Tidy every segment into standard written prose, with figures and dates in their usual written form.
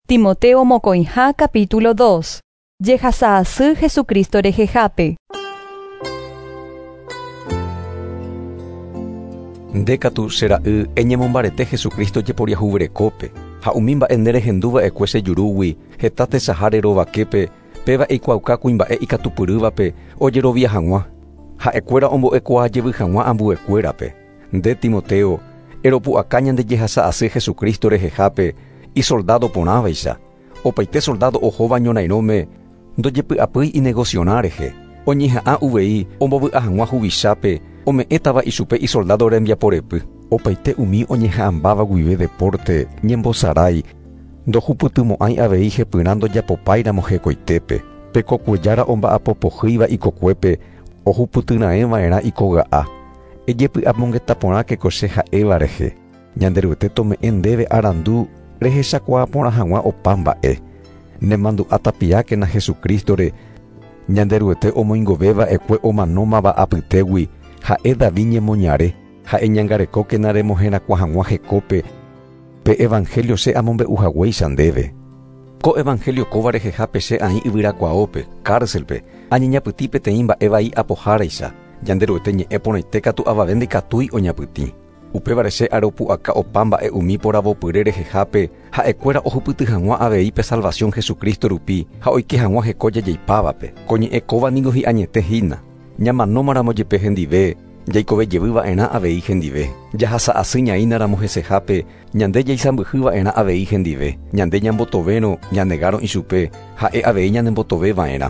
Timoteo Mokoiha capítulo 2. Jehasa'asy Jesucristo rehehápe. Ndékatu chera'y eñemombarete Jesucristo jeporiahuverekópe, ha umi mba'e nderehendúva'ekue chejurúgui heta tesaháre rovaképe, péva eikuauka kuimba'e ikatupyrývape ojerovia hag̃ua, ha'ekuéra ombo'ekuaajevy hag̃ua ambuekuérape. Nde Timoteo, eropu'aka ñande jehasa'asy Jesucristo rehehápe, isoldado porãvaicha. Opaite soldado ohóva ñorairõme ndojepy'apýi inegocionar rehe. Oñeha'ã uvei ombovy'a hag̃ua huvichápe, ome'ẽtava ichupe isoldado rembiaporepy. Opaite umi oñeha'ãmbáva guive deporte ñembosarái, ndohupytymo'ãi avei hepyrã ndojapopáiramo hekoitépe. Pekokuejára omba'apopohýiva ikokuépe ohupytyrãeva'erã ikoga'á. Ejepy'amongeta porã kekoche ha'éva rehe. Ñanderyvete tome'ẽ ndéve arandu rehechakuaa porã hag̃ua opa mba'e. Nemandu'a tapiákena Jesucrístore ñanderyvete omoingoveva'ekue omanómava apytégui, ha'e David ñemoñare, ha'e ñangarekókena remoherakua hag̃ua hekópe pe evangelio che amombe'uhaguéicha ndéve. Ko evangelio kóva rehehápe che aĩ yvyrakuaópe, cárcelpe, añeñapytĩ peteĩ mba'e apoháraicha, ñanderyvete ñe'ẽ porãite katu avave ndikatúi oñapytĩ. Upévare che aropu'aka opa mba'e umi poravopyre rehehápe, ha'ekuéra ohupyty hag̃ua avei pe salvación Jesucristo rupi ha oike hag̃ua heko jajeipávape. Ko ñe'ẽ kóva niko hi'añete hína. Ñamanómaramo jepe hendive, jaikovejevýva'erã avei hendive. Jahasa'asy ñaínaramo hesehápe, ñande jaisãmbyhýva'erã avei hendive. Ñande ñambotovérõ ñanegárõ ichupe, ha'e avei ñanembotoveva'erã.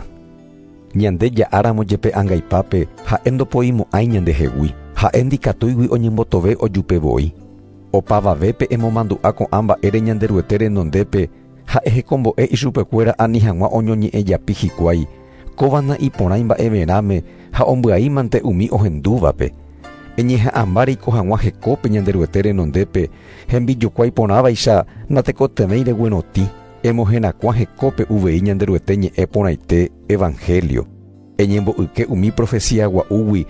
Ñande ja'áramo jepe ãngaipápe, ha'e ndopoimo'ãi ñandehegui. Ha'e ndikatúigui oñembotove ojupevoi. Opavavépe emomandu'a ko'ã mba'ére ñanderyvete renondépe, ha'e hekombo'e ichupekuéra ani hag̃ua oñoñe'ẽ japi hikuái, kóvana iporãi mba'everãme ha ombyaímante umi ohendúvape. Eñeha'ãmbáriko hag̃ua hekópe ñanderyvete renondépe, hembijukuái porãvaicha natekotevẽi reguerotĩ. Emoherakua hekópe uvei ñanderyvete ñe'ẽ porãite evangelio. Eñembo'yke umi profecia gua'úgui,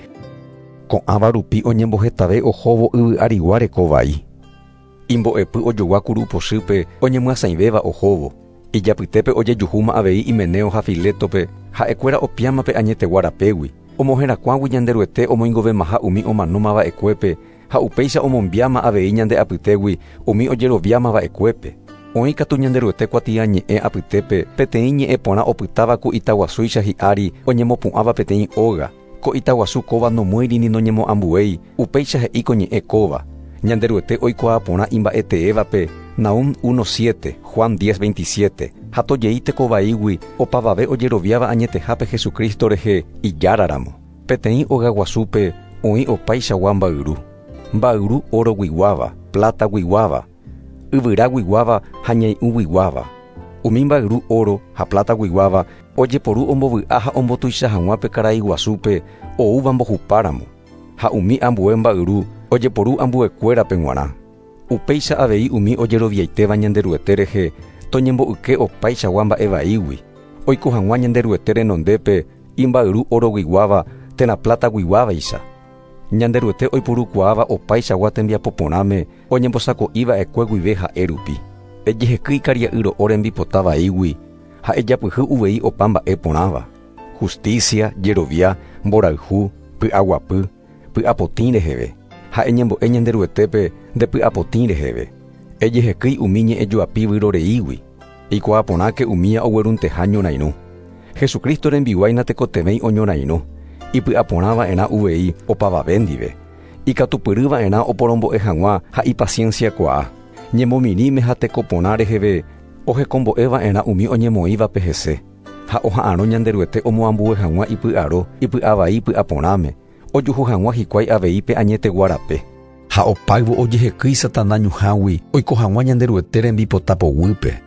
ko'ãva rupi oñembohetave ohóvo yvy'arigua rekovai. Imbo'epy ojogua kurupochype oñemyasãivéva ohóvo. Ijapytépe ojejuhúma avei Himeneo ha Filétope, ha'ekuéra opiámape añetegua rapégui. Omoherakuágui ñanderyvete omoingovemaha umi omanómava'ekuépe, ha upéicha omombiáma avei ñande apytégui umi ojeroviámava'ekuépe. Oĩ katu ñanderyvete kuatia ñe'ẽ apytépe peteĩ ñe'ẽ porã opytáva ku Itaguasúicha hi'ári oñemopu'ãva peteĩ óga. Ko Itaguasu kóva nomoirini noñemo'ãmbuéi, upéicha he'íko ñe'ẽ kóva. Ñanderyvete oikuaa porã imba'eteévape Nahum 1:7, Juan 10:27. Ha tojei tekovaígui opavave ojeroviáva añetehápe Jesucristo rehe ijáraramo. Peteĩ óga guasúpe oĩ opaichagua mba'yru. Mba'yru oro guiguáva, plata guiguáva, yvyra guiguáva ha ñai'ũ guiguáva. Umi mba'yru oro ha plata guiguáva ojeporu ombovy'a ha ombotuicha hag̃ua pe karai guasúpe oúva mbohupáramo. Ha umi ambue mba'yru ojeporu ambuekuérape g̃uarã. Upéicha avei umi ojeroviaitéva ñanderyvete rehe toñembo'yke opaichagua mba'evaígui. Oiko hag̃ua ñanderyvete renondépe imba'yru oro guiguáva térã plata guiguávaicha. Ñanderyvete oipurukuaáva opaichagua tembiapo porãme oñembosako'íva'ekue guive ha'e rupi. Ejehekýi karia'yro'o rembipotavaígui ha ejapyhy uvei opa mba'e porãva. Justicia, jerovia, mborayhu, py'aguapy, py'apotĩ reheve. Ha eñembo'e ñanderyvetépe nde py'apotĩ reheve. Ejehekýi umi ñe'ẽjoapi vyroreígui. Eikuaa porãke umíva oguerunteha ñorairõ. Jesucristo rembiguái natekotevẽi oñorairõ. Ipy'aporãva'erã uvei opavave ndive. Ikatupyrýva'erã oporombo'e hag̃ua ha ipacienciakuaa. Ñemomirĩme ha tekoporã reheve ohekombo'eva'erã umi oñemoĩvape hese. Ha oha'ãrõ ñanderyvete omoambue hag̃ua ipy'aro ipy'avai py'aporãme. Ojuhu hag̃ua hikuái avei pe añetegua rape. Ha opáyvo ojehekýi Satana ñuhãgui oiko hag̃ua ñanderyvete rembipotapowýpe.